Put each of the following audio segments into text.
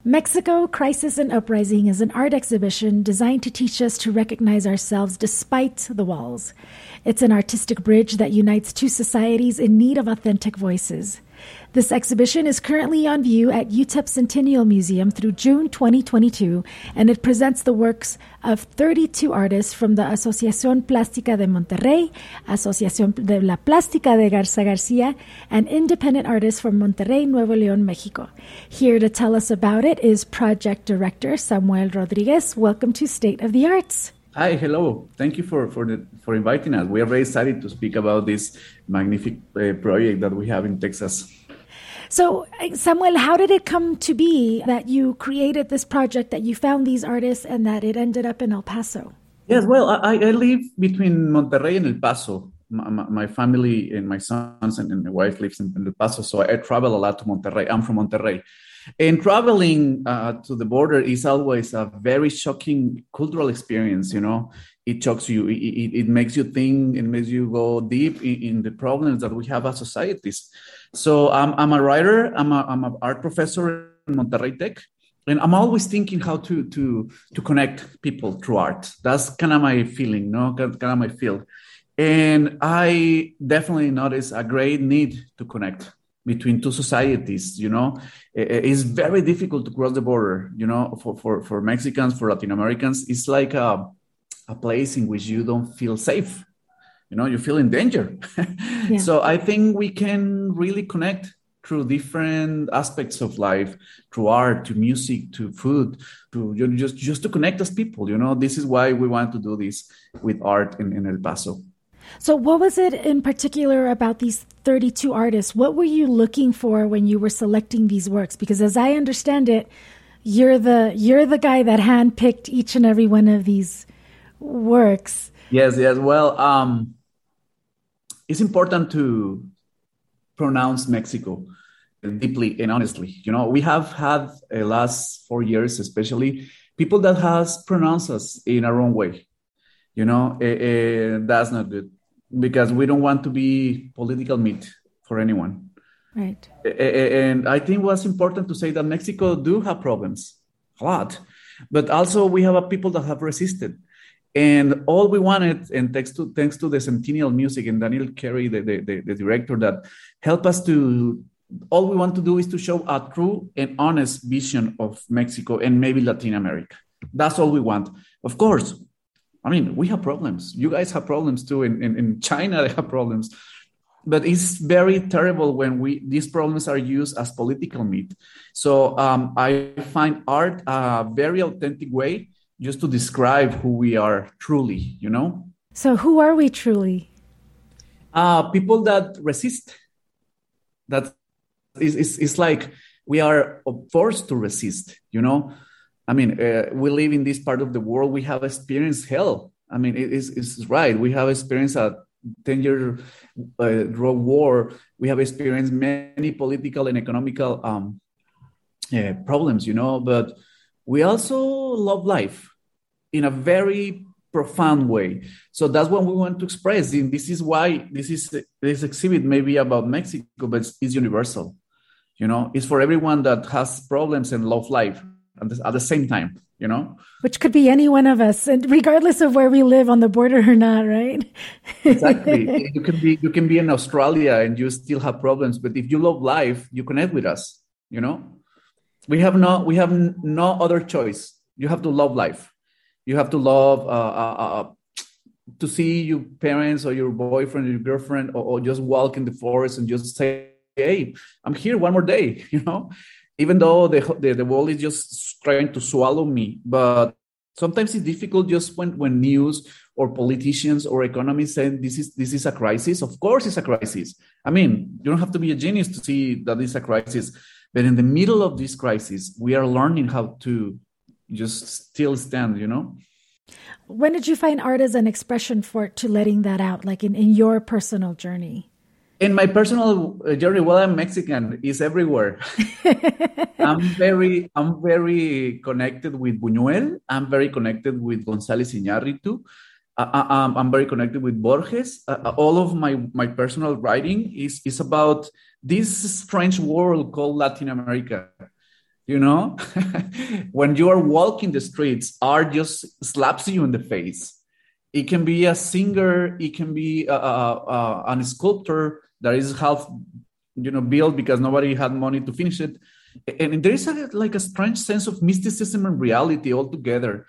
Mexico, Crisis and Uprising is an art exhibition designed to teach us to recognize ourselves despite the walls. It's an artistic bridge that unites two societies in need of authentic voices. This exhibition is currently on view at UTEP Centennial Museum through June 2022, and it presents the works of 32 artists from the Asociación Plástica de Monterrey, Asociación de la Plástica de Garza Garcia, and independent artists from Monterrey, Nuevo León, Mexico. Here to tell us about it is project director Samuel Rodriguez. Welcome to State of the Arts. Hi, hello. Thank you for inviting us. We are very excited to speak about this magnificent project that we have in Texas. So, Samuel, how did it come to be that you created this project, that you found these artists, and that it ended up in El Paso? Yes, well, I live between Monterrey and El Paso. My family and my sons and my wife lives in El Paso, so I travel a lot to Monterrey. I'm from Monterrey. And traveling to the border is always a very shocking cultural experience, you know. It shocks you, it makes you think, it makes you go deep in the problems that we have as societies. So I'm a writer, I'm an art professor in Monterrey Tech, and I'm always thinking how to connect people through art. That's kind of my feeling, no? Kind of my field. And I definitely notice a great need to connect between two societies, you know. It's very difficult to cross the border, you know, for Mexicans, for Latin Americans. It's like a place in which you don't feel safe, you know, you feel in danger. Yeah. So I think we can really connect through different aspects of life, through art, to music, to food, to just to connect as people, you know. This is why we want to do this with art in El Paso. So what was it in particular about these 32 artists? What were you looking for when you were selecting these works? Because as I understand it, you're the guy that handpicked each and every one of these works. Yes. Well, it's important to pronounce Mexico deeply and honestly. You know, we have had last 4 years, especially, people that has pronounced us in our own way. You know, that's not good, because we don't want to be political meat for anyone. Right. And I think what's important to say that Mexico do have problems, a lot, but also we have people that have resisted. And all we wanted, and thanks to the Centennial Music and Daniel Carey, the director, that helped us to, all we want to do is to show a true and honest vision of Mexico and maybe Latin America. That's all we want. Of course, I mean, we have problems. You guys have problems too. In China, they have problems. But it's very terrible when these problems are used as political meat. So I find art a very authentic way just to describe who we are truly, you know? So who are we truly? People that resist. That is like we are forced to resist, you know? I mean, we live in this part of the world. We have experienced hell. I mean, it's right. We have experienced a 10-year drug war. We have experienced many political and economical problems, you know, but we also love life in a very profound way. So that's what we want to express. And this is why this exhibit may be about Mexico, but it's universal. You know, it's for everyone that has problems and love life at the same time, you know? Which could be any one of us, and regardless of where we live on the border or not, right? Exactly. You can be in Australia and you still have problems, but if you love life, you connect with us, you know? We have no other choice. You have to love life. You have to love to see your parents or your boyfriend or your girlfriend or just walk in the forest and just say, hey, I'm here one more day, you know? Even though the world is just trying to swallow me. But sometimes it's difficult just when news or politicians or economists say this is a crisis. Of course it's a crisis. I mean, you don't have to be a genius to see that it's a crisis. But in the middle of this crisis, we are learning how to just still stand, you know? When did you find art as an expression to letting that out, like in your personal journey? In my personal journey, well, I'm Mexican, is everywhere. I'm very connected with Buñuel. I'm very connected with González Iñárritu. I'm very connected with Borges. All of my personal writing is about this strange world called Latin America. You know, when you are walking the streets, art just slaps you in the face. It can be a singer, it can be a sculptor that is half, built because nobody had money to finish it. And there is like a strange sense of mysticism and reality altogether,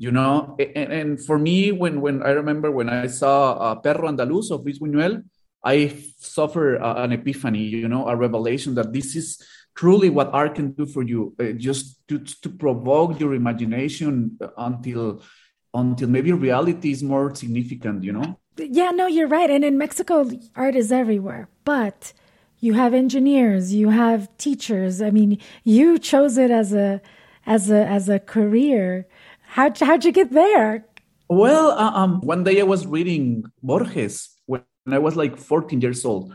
and for me, when I remember when I saw Perro Andaluz of Luis Buñuel, I suffered an epiphany, a revelation that this is truly what art can do for you, just to provoke your imagination until maybe reality is more significant. Yeah, no, you're right. And in Mexico, art is everywhere. But you have engineers, you have teachers. I mean, you chose it as a career. How'd you get there? Well, one day I was reading Borges when I was like 14 years old.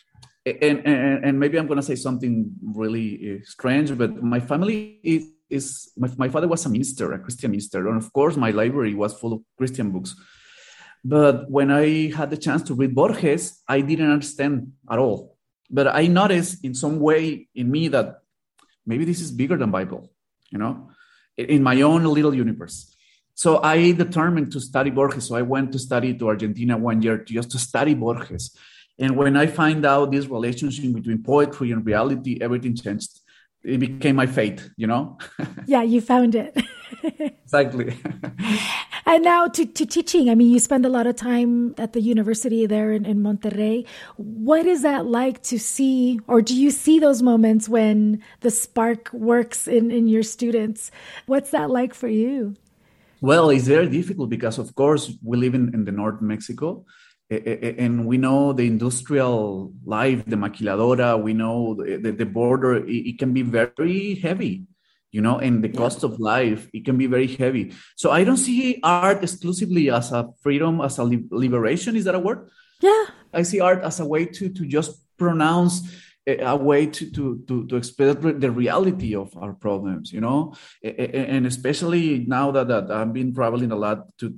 And maybe I'm going to say something really strange, but my family my father was a minister, a Christian minister. And of course, my library was full of Christian books. But when I had the chance to read Borges, I didn't understand at all. But I noticed in some way in me that maybe this is bigger than Bible, in my own little universe. So I determined to study Borges. So I went to study to Argentina 1 year just to study Borges. And when I find out this relationship between poetry and reality, everything changed. It became my fate, Yeah, you found it. Exactly. And now to teaching. I mean, you spend a lot of time at the university there in Monterrey. What is that like to see, or do you see those moments when the spark works in your students? What's that like for you? Well, it's very difficult because, of course, we live in the North Mexico. And we know the industrial life, the maquiladora, we know the border, it can be very heavy, and the cost of life, it can be very heavy. So I don't see art exclusively as a freedom, as a liberation. Is that a word? Yeah. I see art as a way to just pronounce, a way to express the reality of our problems, and especially now that I've been traveling a lot to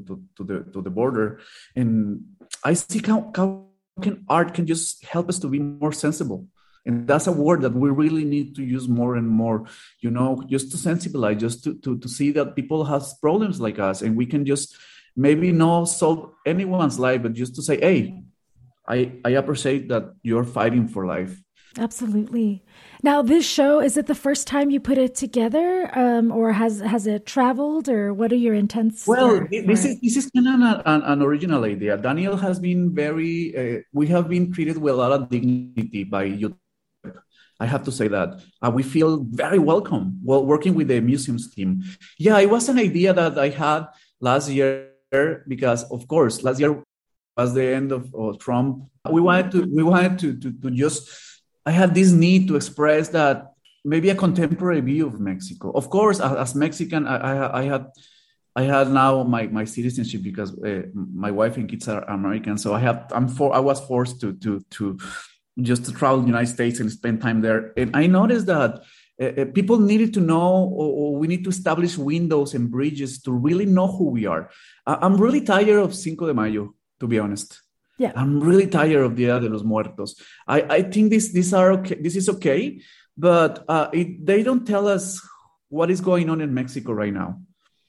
the border, and I see how art can just help us to be more sensible. And that's a word that we really need to use more and more, just to sensibilize, just to see that people have problems like us, and we can just maybe not solve anyone's life, but just to say, hey, I appreciate that you're fighting for life. Absolutely. Now, this show, is it the first time you put it together, or has it traveled, or what are your intents? Well, this is kind of an original idea. Daniel has been we have been treated with a lot of dignity by you. I have to say that we feel very welcome while working with the museums team. Yeah, it was an idea that I had last year because, of course, last year was the end of Trump. We wanted to just. I had this need to express that maybe a contemporary view of Mexico. Of course, as Mexican, I had now my citizenship because my wife and kids are American. So I was forced to just to travel the United States and spend time there. And I noticed that people needed to know, or we need to establish windows and bridges to really know who we are. I'm really tired of Cinco de Mayo, to be honest. Yeah. I'm really tired of Dia de los Muertos. I think these are okay. This is okay, but they don't tell us what is going on in Mexico right now,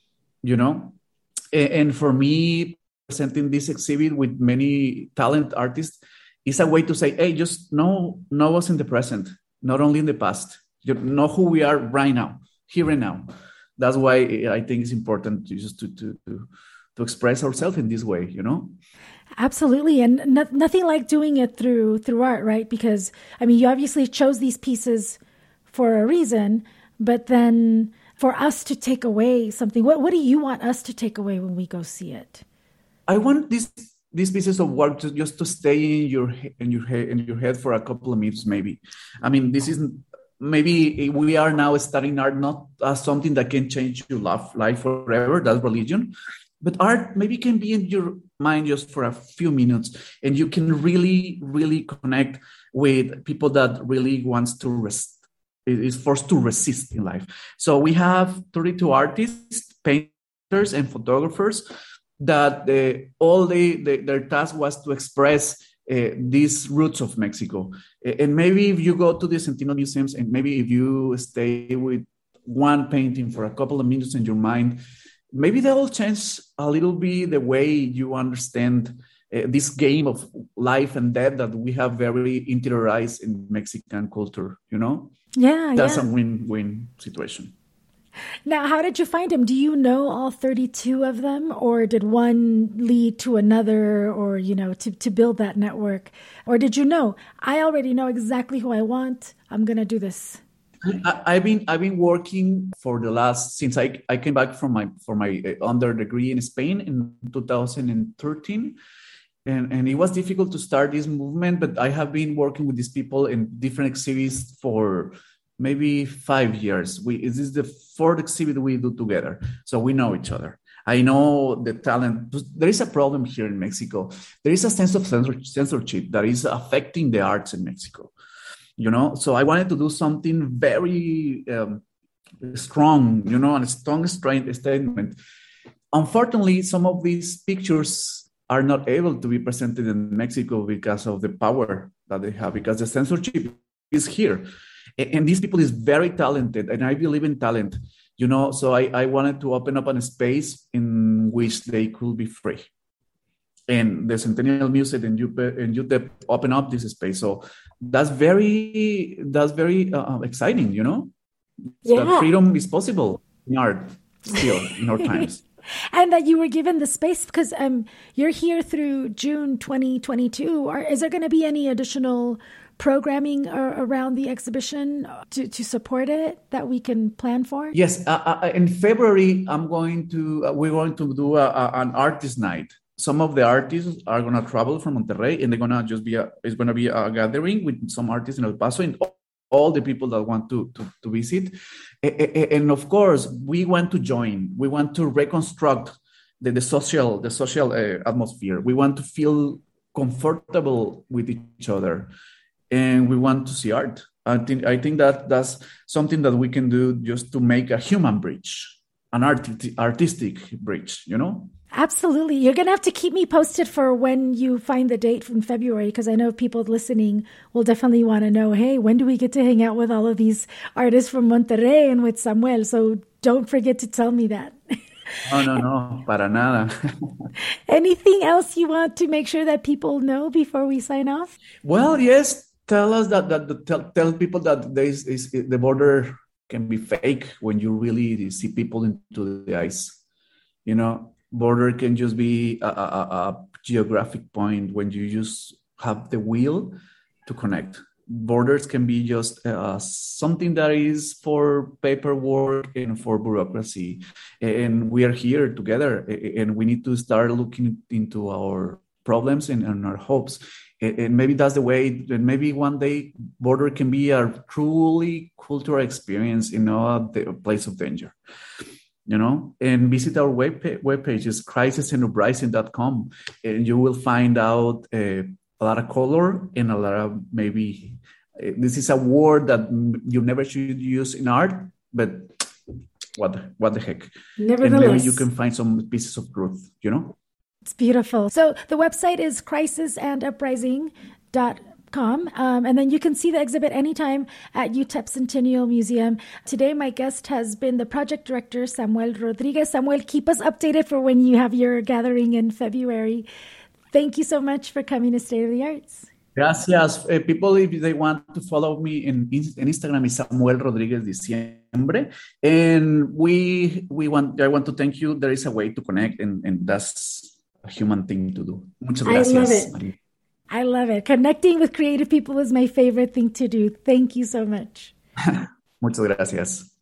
And for me, presenting this exhibit with many talented artists is a way to say, hey, just know us in the present, not only in the past. You know who we are right now, here and now. That's why I think it's important to just to express ourselves in this way, Absolutely. And nothing like doing it through art, right? Because, I mean, you obviously chose these pieces for a reason, but then for us to take away something, what do you want us to take away when we go see it? I want these pieces of work just to stay in your head for a couple of minutes, maybe. I mean, this is maybe we are now studying art not as something that can change your life forever. That's religion. But art maybe can be in your mind just for a few minutes, and you can really, really connect with people that really wants to is forced to resist in life. So we have 32 artists, painters, and photographers that their task was to express these roots of Mexico. And maybe if you go to the Centennial Museums and maybe if you stay with one painting for a couple of minutes in your mind, maybe that will change a little bit the way you understand this game of life and death that we have very interiorized in Mexican culture, you know? Yeah, That's yeah. a win-win situation. Now, how did you find him? Do you know all 32 of them, or did one lead to another, or, to build that network? Or did you know, I already know exactly who I want. I'm going to do this. I've been working for the last since I came back from my under degree in Spain in 2013, and it was difficult to start this movement, but I have been working with these people in different exhibits for maybe 5 years. This is the fourth exhibit we do together, so we know each other. I know the talent. There is a problem here in Mexico. There is a sense of censorship that is affecting the arts in Mexico. So I wanted to do something very strong, and a strong statement. Unfortunately, some of these pictures are not able to be presented in Mexico because of the power that they have, because the censorship is here. And these people is very talented, and I believe in talent, so I wanted to open up a space in which they could be free. And the Centennial Museum and UTEP open up this space. So that's very exciting, Yeah. That freedom is possible in art still in our times. And that you were given the space because you're here through June 2022. Is there going to be any additional programming around the exhibition to support it that we can plan for? Yes, in February, we're going to do an artist night. Some of the artists are going to travel from Monterrey, and they're going to it's going to be a gathering with some artists in El Paso and all the people that want to visit. And of course, we want to join. We want to reconstruct the social atmosphere. We want to feel comfortable with each other, and we want to see art. I think that's something that we can do just to make a human bridge, an artistic bridge, Absolutely. You're going to have to keep me posted for when you find the date from February, because I know people listening will definitely want to know, hey, when do we get to hang out with all of these artists from Monterrey and with Samuel? So don't forget to tell me that. No, para nada. Anything else you want to make sure that people know before we sign off? Well, yes. Tell us tell people that the border can be fake when you really see people into the eyes. Border can just be a geographic point when you just have the will to connect. Borders can be just something that is for paperwork and for bureaucracy. And we are here together, and we need to start looking into our problems and our hopes. And maybe that's the way, and maybe one day border can be a truly cultural experience, the place of danger. And visit our webpage is crisisanduprising.com, and you will find out a lot of color and a lot of maybe this is a word that you never should use in art, but what the heck? Nevertheless. And maybe you can find some pieces of truth, It's beautiful. So the website is crisisanduprising.com. And then you can see the exhibit anytime at UTEP Centennial Museum. Today, my guest has been the project director, Samuel Rodriguez. Samuel, keep us updated for when you have your gathering in February. Thank you so much for coming to State of the Arts. Gracias. People, if they want to follow me in Instagram, is Samuel Rodriguez Diciembre. And I want to thank you. There is a way to connect, and that's a human thing to do. Muchas gracias. I love it. I love it. Connecting with creative people is my favorite thing to do. Thank you so much. Muchas gracias.